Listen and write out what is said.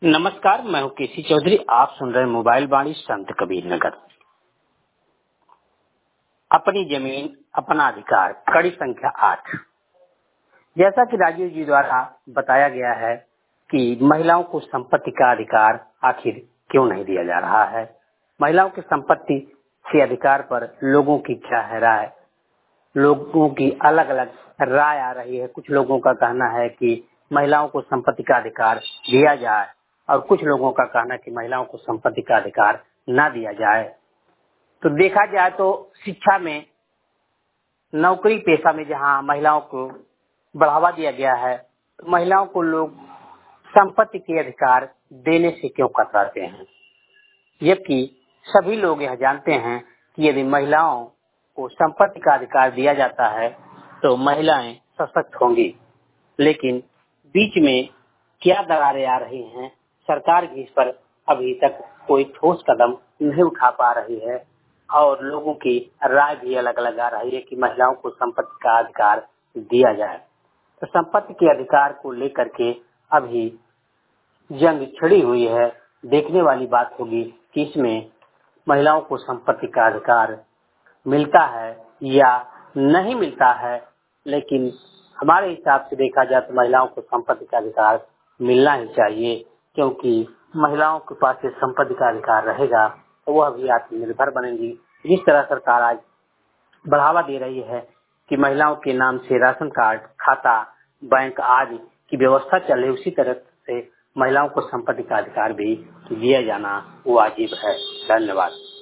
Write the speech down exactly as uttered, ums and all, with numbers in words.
नमस्कार, मैं हूं केसी चौधरी। आप सुन रहे हैं मोबाइल वाणी संत कबीर नगर। अपनी जमीन अपना अधिकार, कड़ी संख्या आठ। जैसा कि राजीव जी द्वारा बताया गया है कि महिलाओं को संपत्ति का अधिकार आखिर क्यों नहीं दिया जा रहा है। महिलाओं की संपत्ति के अधिकार पर लोगों की क्या है राय, लोगों की अलग अलग राय आ रही है। कुछ लोगों का कहना है कि महिलाओं को संपत्ति का अधिकार दिया जाए और कुछ लोगों का कहना है कि महिलाओं को संपत्ति का अधिकार ना दिया जाए। तो देखा जाए तो शिक्षा में, नौकरी पेशा में जहां महिलाओं को बढ़ावा दिया गया है, तो महिलाओं को लोग संपत्ति के अधिकार देने से क्यों कतराते हैं, जबकि सभी लोग यह जानते हैं कि यदि महिलाओं को संपत्ति का अधिकार दिया जाता है तो महिलाएं सशक्त होंगी। लेकिन बीच में क्या दरारें आ रही हैं, सरकार भी इस पर अभी तक कोई ठोस कदम नहीं उठा पा रही है और लोगों की राय भी अलग अलग आ रही है कि महिलाओं को संपत्ति का अधिकार दिया जाए। तो संपत्ति के अधिकार को लेकर के अभी जंग छिड़ी हुई है। देखने वाली बात होगी कि इसमें महिलाओं को संपत्ति का अधिकार मिलता है या नहीं मिलता है। लेकिन हमारे हिसाब से देखा जाए तो महिलाओं को संपत्ति का अधिकार मिलना ही चाहिए, क्योंकि महिलाओं के पास ये संपत्ति का अधिकार रहेगा तो वह भी आत्मनिर्भर बनेंगी। जिस तरह सरकार आज बढ़ावा दे रही है कि महिलाओं के नाम से राशन कार्ड, खाता, बैंक आदि की व्यवस्था चल रही है, उसी तरह से महिलाओं को संपत्ति का अधिकार भी दिया जाना वाजिब है। धन्यवाद।